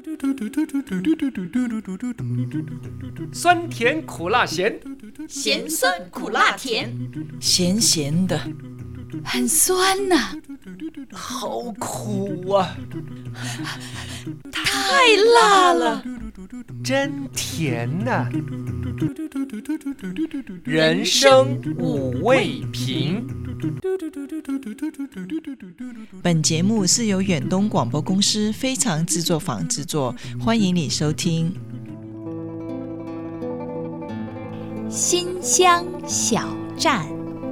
酸甜苦辣咸， 咸酸苦辣甜， 咸咸的，很酸呐， 好苦啊， 太辣了， 真甜呐，人生五味瓶。 本节目是由远东广播公司非常制作坊制作，欢迎你收听。 新乡小站。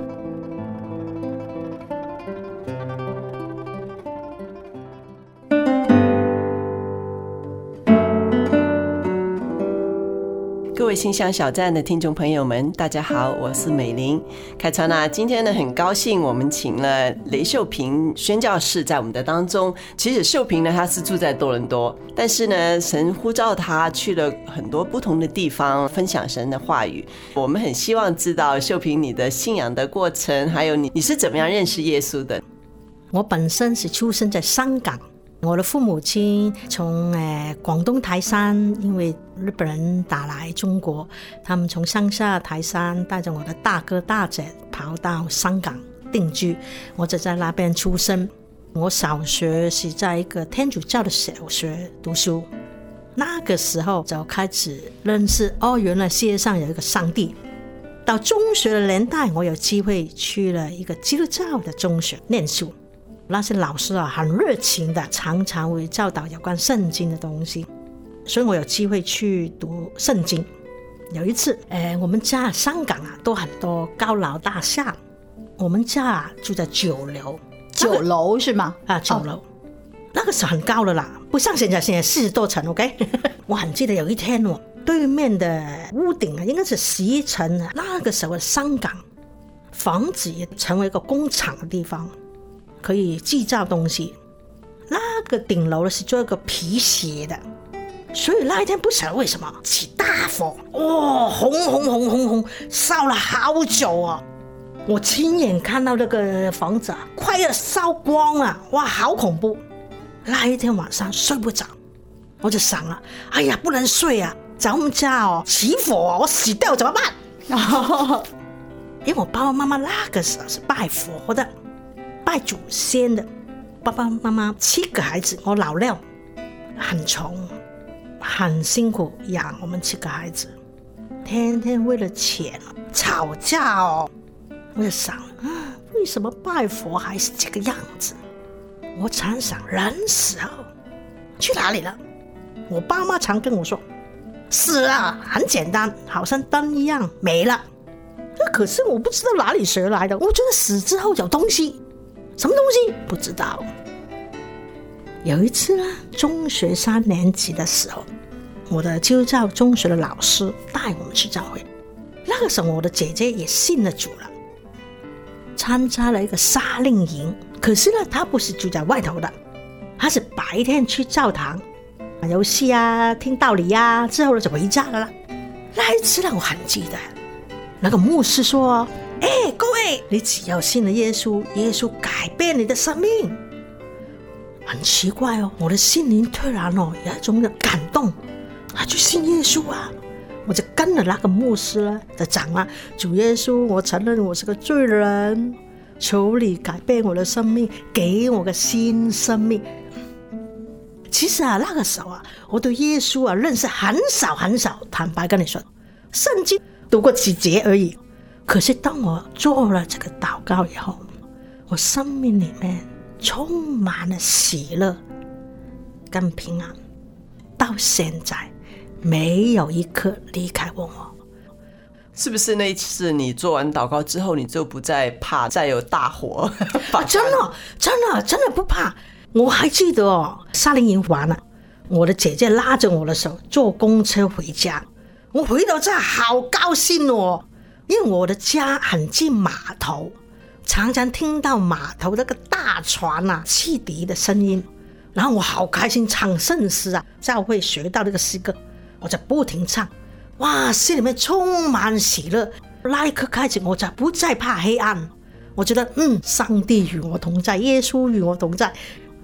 各位新乡小站的听众朋友们，大家好，我是美玲。凯川啊，今天呢很高兴我们请了雷秀平宣教士在我们的当中。其实秀平呢他是住在多伦多，但是呢神呼召他去了很多不同的地方分享神的话语。我们很希望知道秀平你的信仰的过程，还有你是怎么样认识耶稣的。 我本身是出生在香港，我的父母亲从广东台山，因为日本人打来中国，他们从乡下台山带着我的大哥大姐跑到香港定居，我就在那边出生。我小学是在一个天主教的小学读书，那个时候就开始认识原来世界上有一个上帝。到中学的年代，我有机会去了一个基督教的中学念书，那些老师很热情的，常常会教导有关圣经的东西，所以我有机会去读圣经。有一次我们家香港都很多高楼大厦，我们家住在9楼。 9楼是吗 ？9楼那个时候很高了啦，不像现在40多层 OK 我很记得有一天对面的屋顶应该是11层，那个时候的香港房子也成为一个工厂的地方，可以制造东西。那个顶楼是做一个皮鞋的，所以那一天不晓得为什么起大火，红烧了好久我亲眼看到那个房子快要烧光了，哇，好恐怖。那一天晚上睡不着，我就想了，哎呀，不能睡啊，在我们家起火我死掉怎么办因为我爸爸妈妈那个时候是拜佛的，拜祖先的，爸爸妈妈7个孩子，我老6，很穷很辛苦养我们7个孩子，天天为了钱吵架我就想为什么拜佛还是这个样子。我常想人死后去哪里了，我爸妈常跟我说死了很简单，好像灯一样没了。可是我不知道哪里学来的，我觉得死之后有东西，什么东西不知道。有一次中学3年级的时候，我的基督教中学的老师带我们去教会，那个时候我的姐姐也信了主了，参加了一个夏令营。可是她不是住在外头的，她是白天去教堂玩游戏听道理之后就回家了。那一次我很记得，那个牧师说各位，你只要信了耶稣，耶稣改变你的生命。很奇怪我的心灵突然有一种的感动，就信耶稣我就跟了那个牧师就讲主耶稣，我承认我是个罪人，求你改变我的生命，给我个新生命。其实那个时候我对耶稣认识很少很少，坦白跟你说，圣经读过几节而已。可是当我做了这个祷告以后，我生命里面充满了喜乐跟平安，到现在没有一刻离开我。 是不是那一次你做完祷告之后，你就不再怕再有大火真的不怕。我还记得夏令营完了，我的姐姐拉着我的手坐公车回家，我回到家好高兴因为我的家很近码头，常常听到码头那个大船汽笛的声音，然后我好开心唱圣诗教会学到那个诗歌，我就不停唱，哇，心里面充满喜乐。那一刻开始我就不再怕黑暗，我觉得上帝与我同在，耶稣与我同在。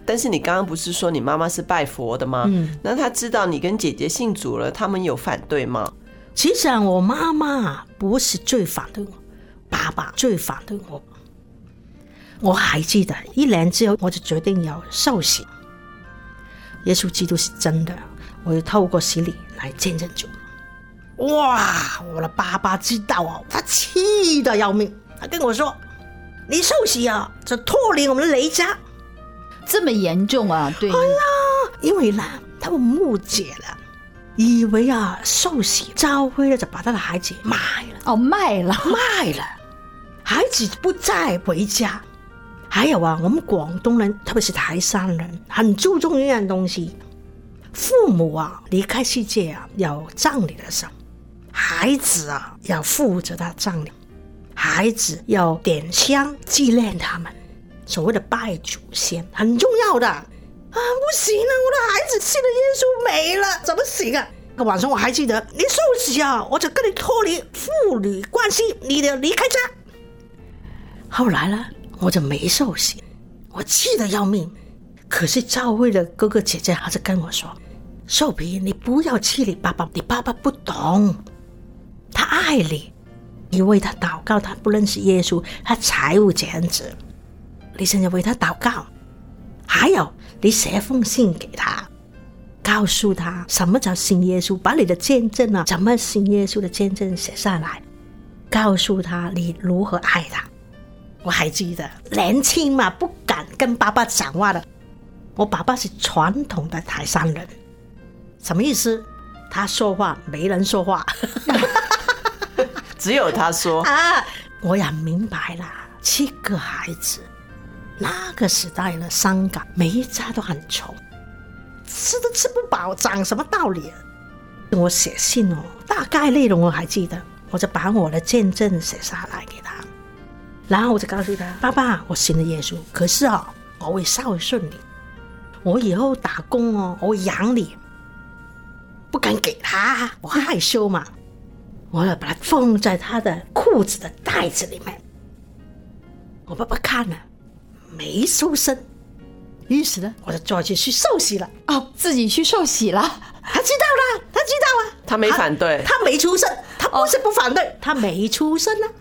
但是你刚刚不是说你妈妈是拜佛的吗？那她知道你跟姐姐信主了，他们有反对吗？ 其实我妈妈不是最反对我，爸爸最反对我。我还记得1年之后，我就决定要受洗。耶稣基督是真的，我就透过洗礼来见证主。哇！我的爸爸知道哦，他气得要命，他跟我说：“你受洗啊，就脱离我们的雷家。” 这么严重啊？对， 因为呢，他们误解了，以为啊受洗教会了就把他的孩子卖了。 哦，卖了， 孩子不再回家。还有啊，我们广东人，特别是台山人，很注重一样东西，父母啊离开世界啊有葬礼的时候，孩子啊要负责他葬礼，孩子要点香纪念他们，所谓的拜祖先很重要的啊！不行啊，我的孩子信了耶稣没了，怎么行啊？晚上我还记得，你受洗啊，我就跟你脱离父女关系，你得离开家。后来呢，我就没受洗，我气得要命。可是教会的哥哥姐姐还是跟我说：“寿平，你不要气你爸爸，你爸爸不懂，他爱你，你为他祷告，他不认识耶稣，他才会这样子。你现在为他祷告，还有你写封信给他，告诉他什么叫信耶稣，把你的见证啊，怎么信耶稣的见证写下来，告诉他你如何爱他。”我还记得年轻嘛，不敢跟爸爸讲话的。我爸爸是传统的台山人，什么意思？他说话没人说话， 只有他说啊！我也明白了，7个孩子，那个时代的香港每一家都很穷，吃都吃不饱，讲什么道理啊？我写信哦，大概内容我还记得，我就把我的见证写下来给他。然后我就告诉他：“爸爸，我信了耶稣，可是我会孝顺你，我以后打工我会养你。”不敢给他，我害羞嘛，我要把它放在他的裤子的袋子里面。我爸爸看了没收身，于是呢，我就抓去受洗了。 自己去受洗了。 他知道了， 他没反对， 他没出声，他不是不反对，他没出声啊。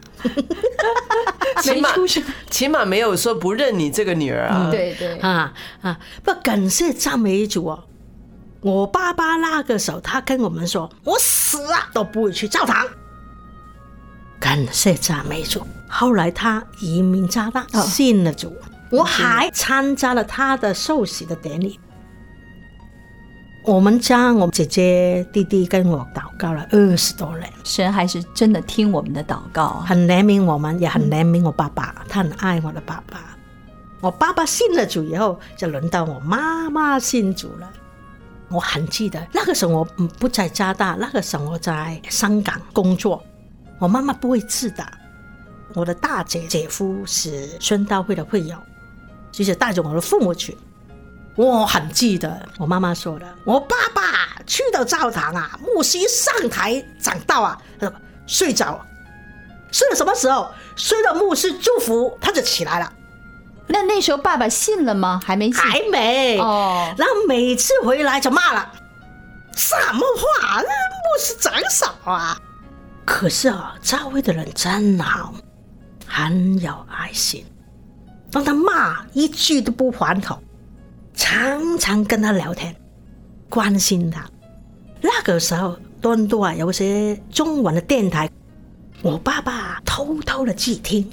起码没有说不认你这个女儿啊。 对不，感谢赞美主哦。我爸爸那个时候他跟我们说，我死了都不会去教堂。感谢赞美主。后来他移民加拿大，信了主，我还参加了他的受洗的典礼。我们家我姐姐弟弟跟我祷告了20多年， 神还是真的听我们的祷告， 很怜悯我们，也很怜悯我爸爸，他很爱我的爸爸。我爸爸信了主以后，就轮到我妈妈信主了。我很记得那个时候我不在加拿大，那个时候我在香港工作，我妈妈不会字的。我的大姐姐夫是宣道会的会友，所以带着我的父母去。我很记得我妈妈说的，我爸爸去到教堂啊，牧师一上台讲道啊，他说睡着了，睡到什么时候？睡到牧师祝福他就起来了。 那时候爸爸信了吗？还没信， 还没然后每次回来就骂了，什么话，牧师讲少啊。可是教会的人真好，很有爱心，当他骂一句都不还口，常常跟他聊天，关心他。那个时候多伦多有些中文的电台，我爸爸偷偷的自己听，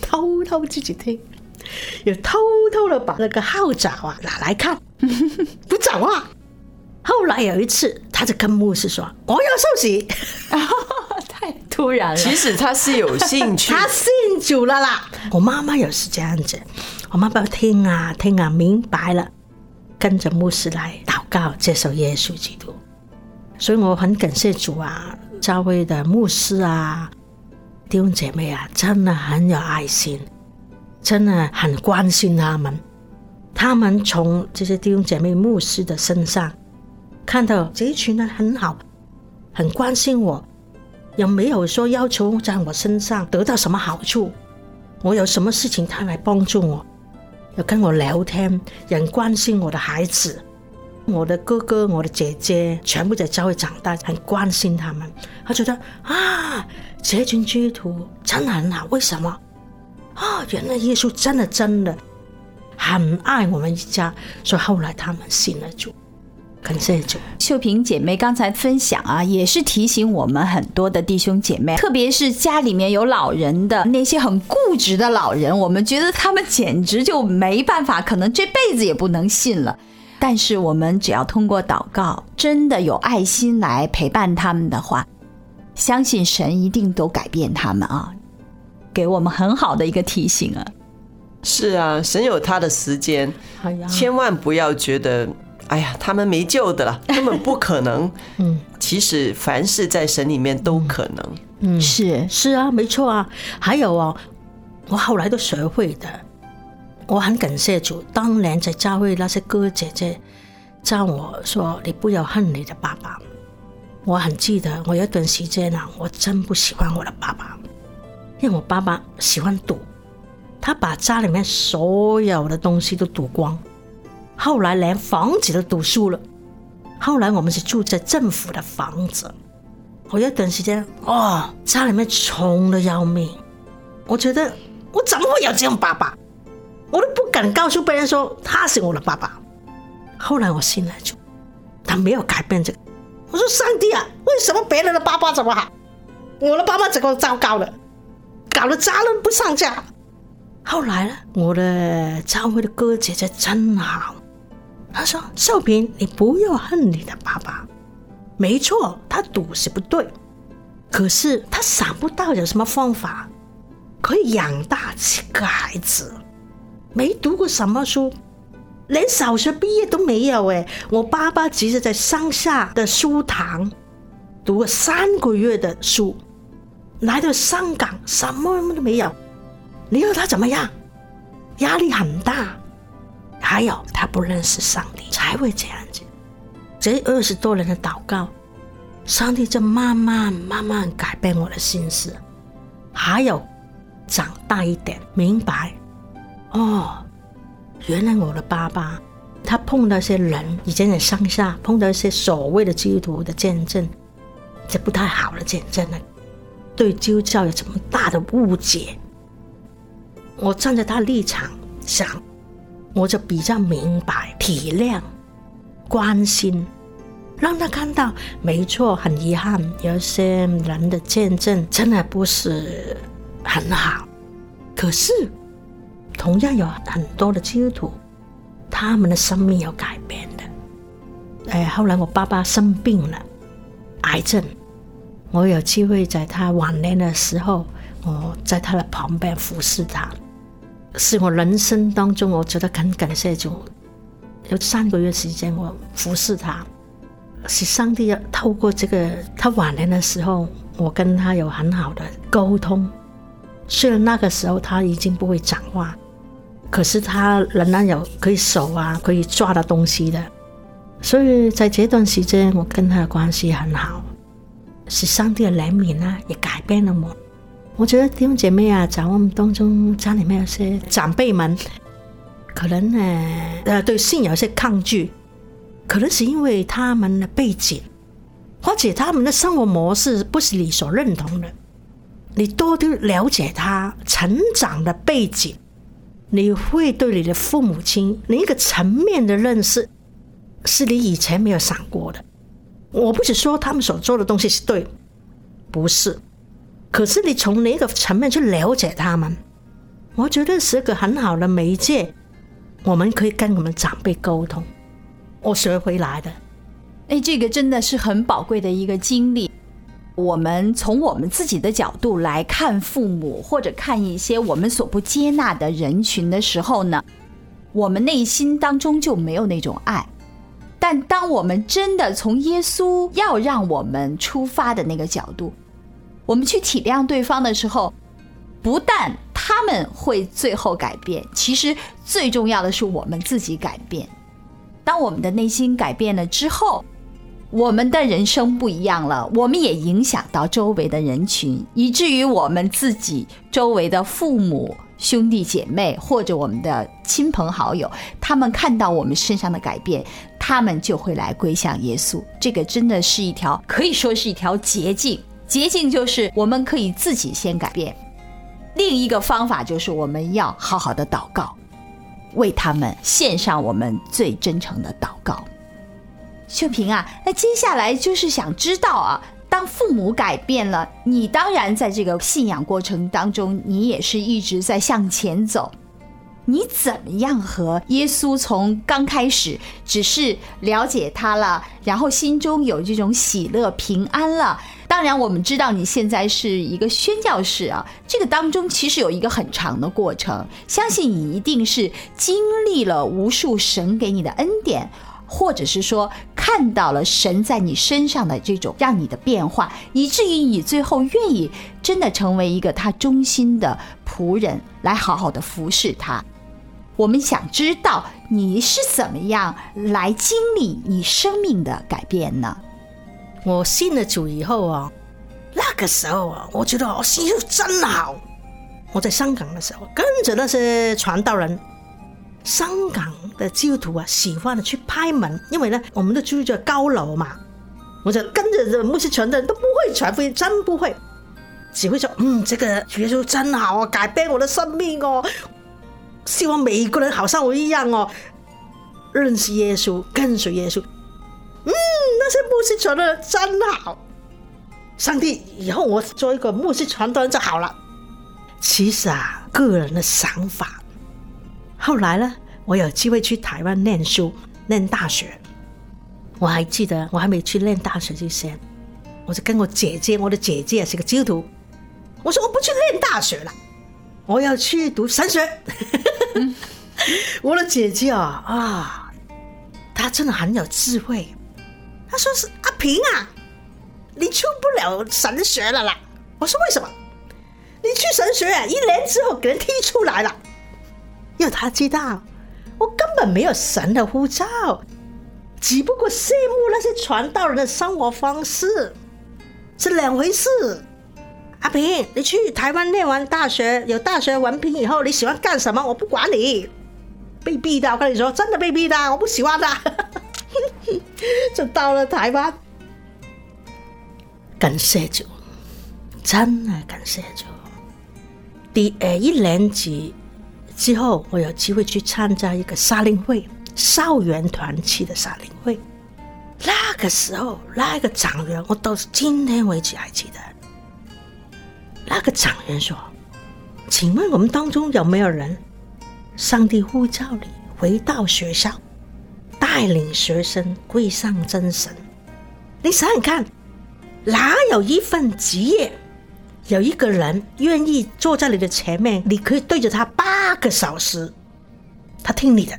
也偷偷的把那个号角拿来看，不讲话。后来有一次他就跟牧师说，我要受洗。 太突然了。 其实他是有兴趣， 他信主了啦。我妈妈也是这样子，我妈妈听啊明白了，跟着牧师来祷告接受耶稣基督。所以我很感谢主啊，教会的牧师啊弟兄姐妹啊，真的很有爱心，真的很关心他们。他们从这些弟兄姐妹牧师的身上看到这一群人很好，很关心我，也没有说要求在我身上得到什么好处，我有什么事情他来帮助我， 有跟我聊天，有人关心我的孩子，我的哥哥我的姐姐全部在教会长大，很关心他们。他觉得啊，这群基督徒真的很好，为什么啊？原来耶稣真的很爱我们一家，所以后来他们信了主。感谢主。 秀萍姐妹刚才分享啊，也是提醒我们很多的弟兄姐妹，特别是家里面有老人的那些很固执的老人，我们觉得他们简直就没办法，可能这辈子也不能信了。但是我们只要通过祷告，真的有爱心来陪伴他们的话，相信神一定都改变他们啊，给我们很好的一个提醒啊。 是啊，神有他的时间，千万不要觉得哎呀，他们没救的了，根本不可能。其实凡事在神里面都可能。 是啊，没错啊。还有哦，我后来都学会的，我很感谢主。当年在教会那些哥哥姐姐教我说，你不要恨你的爸爸。我很记得，我有一段时间啊，我真不喜欢我的爸爸，因为我爸爸喜欢赌，他把家里面所有的东西都赌光。后来连房子都赌输了，后来我们是住在政府的房子。我有一段时间家里面穷得要命，我觉得我怎么会有这样爸爸，我都不敢告诉别人说他是我的爸爸。后来我信了主，他没有改变这个。我说上帝啊，为什么别人的爸爸这么好，我的爸爸这个糟糕了，搞得家人不上架。后来呢，我的教会的哥姐姐真好，他说秀萍，你不要恨你的爸爸，没错，他赌是不对，可是他想不到有什么方法可以养大这个孩子，没读过什么书，连小学毕业都没有。我爸爸只是在乡下的书堂读了3个月的书，来到香港什么都没有，你说他怎么样？压力很大。还有他不认识上帝才会这样子。这20多年的祷告，上帝就慢慢改变我的心思。还有长大一点明白，原来我的爸爸他碰到一些人，以前在乡下碰到一些所谓的基督徒的见证，这不太好的见证，对基督教有这么大的误解。我站在他立场想，我就比较明白体谅关心，让他看到没错，很遗憾有一些人的见证真的不是很好，可是同样有很多的基督徒他们的生命有改变的。后来我爸爸生病了，癌症，我有机会在他晚年的时候，我在他的旁边服侍他，是我人生当中我觉得很感谢主，有3个月时间我服侍他，是上帝透过这个他晚年的时候，我跟他有很好的沟通。虽然那个时候他已经不会讲话，可是他仍然有可以手啊可以抓的东西的，所以在这段时间我跟他的关系很好，是上帝的怜悯啊也改变了我。我觉得弟兄姐妹啊，在我们当中家里面有些长辈们可能对信有些抗拒，可能是因为他们的背景或者他们的生活模式不是你所认同的，你多了解他成长的背景，你会对你的父母亲另一个层面的认识是你以前没有想过的。我不是说他们所做的东西是对，不是，可是你从哪个层面去了解他们，我觉得是个很好的媒介，我们可以跟我们长辈沟通，我学回来的。 这个真的是很宝贵的一个经历。我们从我们自己的角度来看父母，或者看一些我们所不接纳的人群的时候呢，我们内心当中就没有那种爱。但当我们真的从耶稣要让我们出发的那个角度，我们去体谅对方的时候，不但他们会最后改变，其实最重要的是我们自己改变。当我们的内心改变了之后， 我们的人生不一样了，我们也影响到周围的人群，以至于我们自己周围的父母、兄弟姐妹或者我们的亲朋好友，他们看到我们身上的改变，他们就会来归向耶稣。这个真的是一条，可以说是一条捷径。捷径就是我们可以自己先改变，另一个方法就是我们要好好的祷告，为他们献上我们最真诚的祷告。秀萍啊，那接下来就是想知道啊，当父母改变了，你当然在这个信仰过程当中，你也是一直在向前走。你怎么样和耶稣从刚开始只是了解他了，然后心中有这种喜乐平安了？当然我们知道你现在是一个宣教士啊，这个当中其实有一个很长的过程，相信你一定是经历了无数神给你的恩典，或者是说看到了神在你身上的这种让你的变化，以至于你最后愿意真的成为一个他忠心的仆人，来好好的服侍他。我们想知道你是怎么样来经历你生命的改变呢？ 我信了主以后啊，那个时候啊，我觉得我信主真好。我在香港的时候，跟着那些传道人，香港的基督徒啊，喜欢去拍门，因为呢，我们都住在高楼嘛，我就跟着牧师传的人都不会传福音，真不会，只会说这个耶稣真好啊，改变我的生命哦，希望每一个人好像我一样哦，认识耶稣，跟随耶稣。那些牧师传的人真好，上帝以后我做一个牧师传道人就好了。其实啊，个人的想法。后来呢，我有机会去台湾念书，念大学。我还记得我还没去念大学之前，我就跟我的姐姐是个基督徒，我说我不去念大学了，我要去读神学。我的姐姐她真的很有智慧，她说是阿平啊，你出不了神学了啦。我说为什么？你去神学1年之后给人踢出来了，因为她知道我根本没有神的呼召，只不过羡慕那些传道人的生活方式，是两回事。阿平，你去台湾念完大学，有大学文凭以后，你喜欢干什么？我不管你，被逼的，我跟你说，真的被逼的，我不喜欢的。就到了台湾，感谢主，真的感谢主。第1年级之后，我有机会去参加一个沙灵会，校园团契的沙灵会。那个时候，那个长员，我到今天为止还记得。那个长员说：“请问我们当中有没有人，上帝呼召你回到学校，带领学生归向真神？你想想看，哪有一份职业，有一个人愿意坐在你的前面，你可以对着他8个小时，他听你的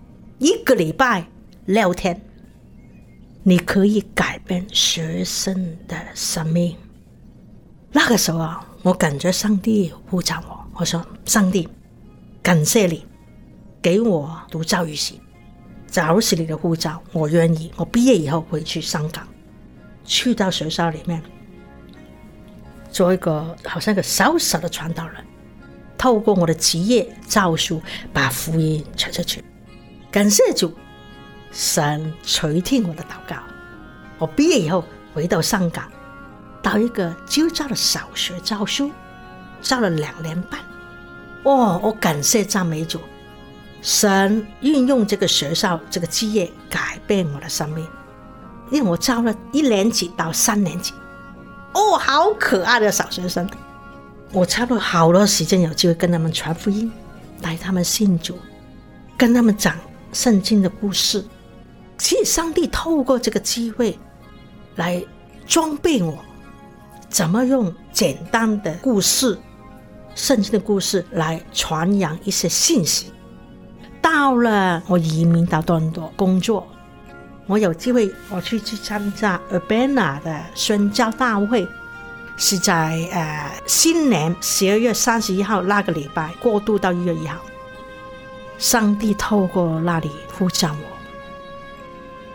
，1个礼拜6天，你可以改变学生的生命。”那个时候啊，我感觉上帝呼召我，我说上帝，感谢你给我读教育系，假如是你的呼召，我愿意。我毕业以后回去香港，去到学校里面做一个好像一个小小的传道人，透过我的职业教书把福音传出去。感谢主，神垂听我的祷告。我毕业以后回到香港，到一个基督教的小学教书，教了2年半。我感谢赞美主，神运用这个学校这个职业改变我的生命。因为我教了1年级到3年级，好可爱的小学生，我差不多好多时间有机会跟他们传福音，带他们信主，跟他们讲圣经的故事。其实上帝透过这个机会来装备我，怎么用简单的故事，圣经的故事来传扬一些信息。到了我移民到多伦多工作，我有机会我去参加 Urbana 的宣教大会，是在新年12月31号那个礼拜过渡到1月1号，上帝透过那里呼召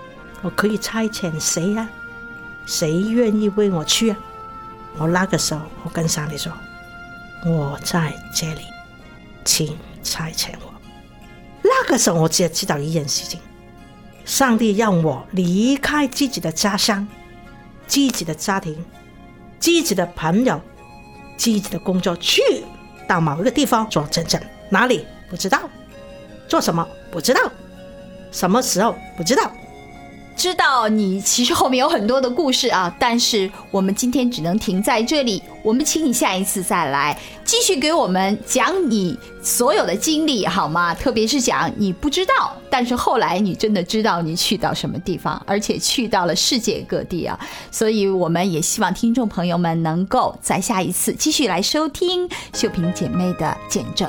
我可以差遣谁呀？谁愿意为我去啊？我那个时候我跟上帝说，我在这里，请差遣我。那个时候我只知道一件事情，上帝让我离开自己的家乡、自己的家庭、自己的朋友、自己的工作，去到某一个地方做见证。哪里不知道，做什么不知道，什么时候不知道。 知道你其实后面有很多的故事啊，但是我们今天只能停在这里。我们请你下一次再来继续给我们讲你所有的经历好吗？特别是讲你不知道，但是后来你真的知道你去到什么地方，而且去到了世界各地啊。所以我们也希望听众朋友们能够在下一次继续来收听秀萍姐妹的见证。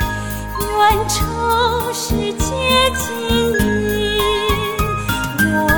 愿仇世界尽你，我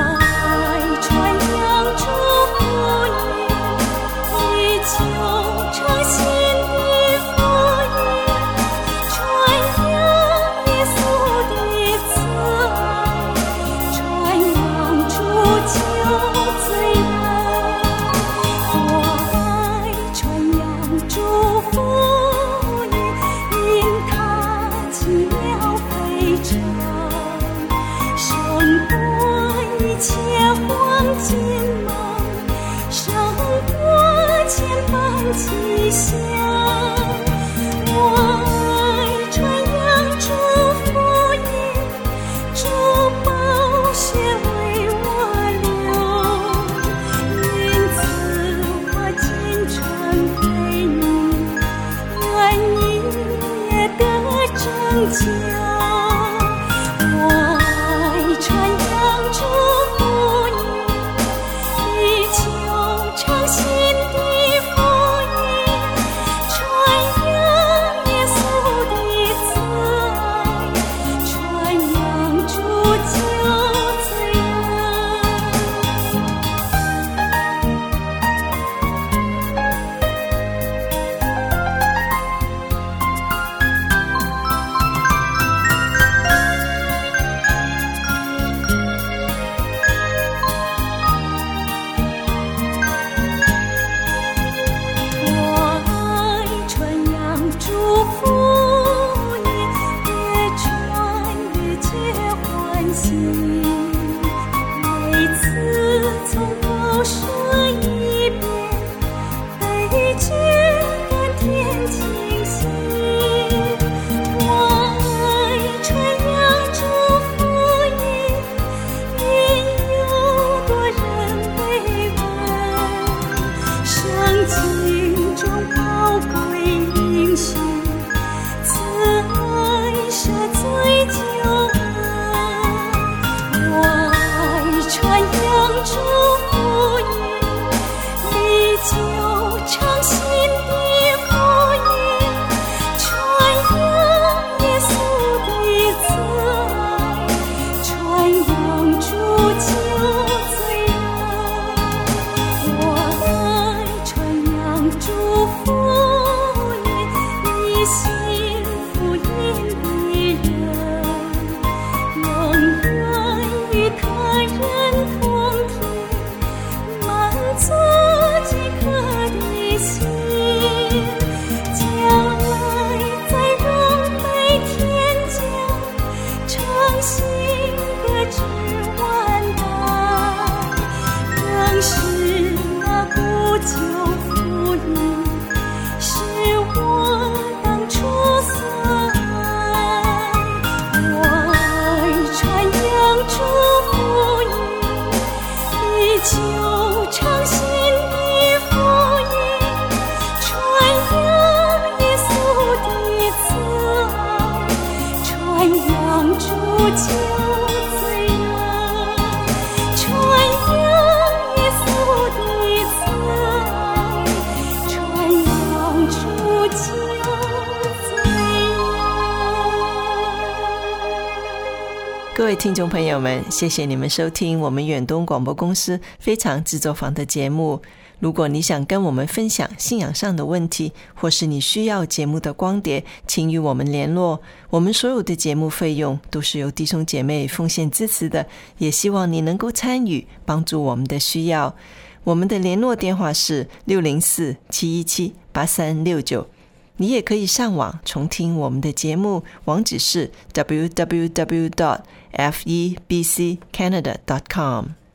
各位听众朋友们，谢谢你们收听我们远东广播公司非常制作坊的节目。如果你想跟我们分享信仰上的问题，或是你需要节目的光碟，请与我们联络。我们所有的节目费用都是由弟兄姐妹奉献支持的，也希望你能够参与，帮助我们的需要。我们的联络电话是604-717-8369。你也可以上网重听我们的节目，网址是 www.febccanada.com。